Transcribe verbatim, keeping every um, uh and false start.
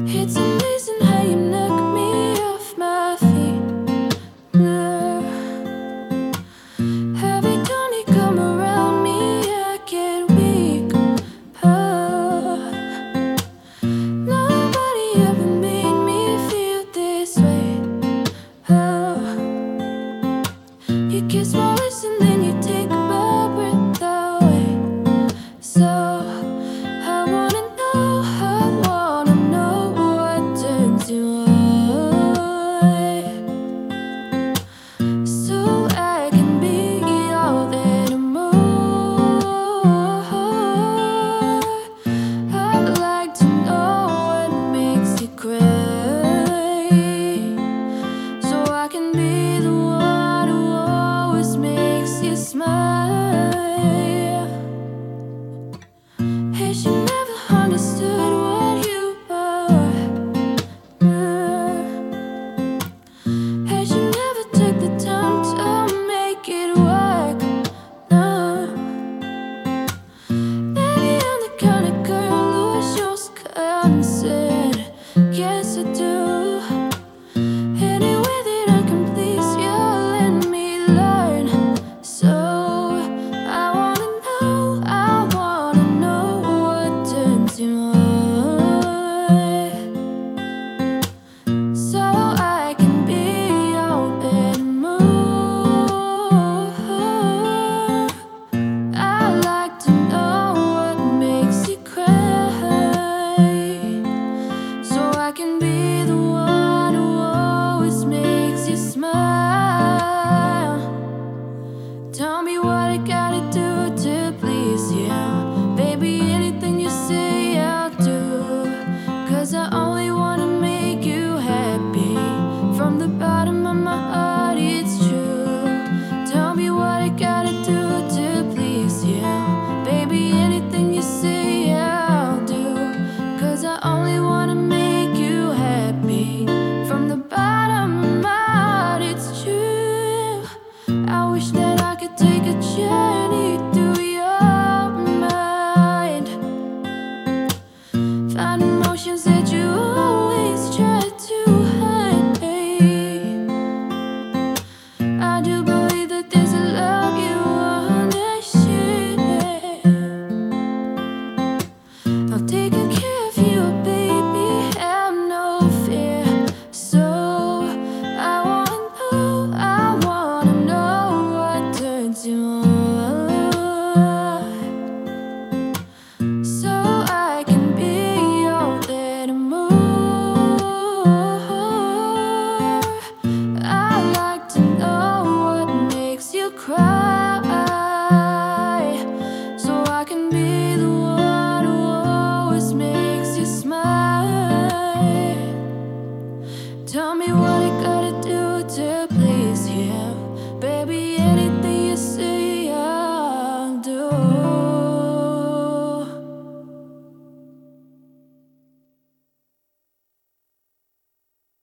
It's amazing how you knock me off my feet. Blur. Every time you come around me, I get weak. Oh. Nobody ever made me feel this way. Oh. You kiss my lips and then you take my breath away. So I wanna know, I wanna know what turns you on, so I can be all that and more. I'd like to know what makes you cry, so I can be the one who always makes you smile. Hey, she never understood what you are. Hey, she never took the time to make it work. No. Maybe I'm the kind of girl who shows concern. Yes, I do. Any way that I can please you, let me learn. So I wanna know, I wanna know what turns you on, so I can be your and more. I like to know what makes you cry, so I can be the one who always makes you smile. Tell me what I gotta do to please you. Baby, anything you say I'll do, 'cause I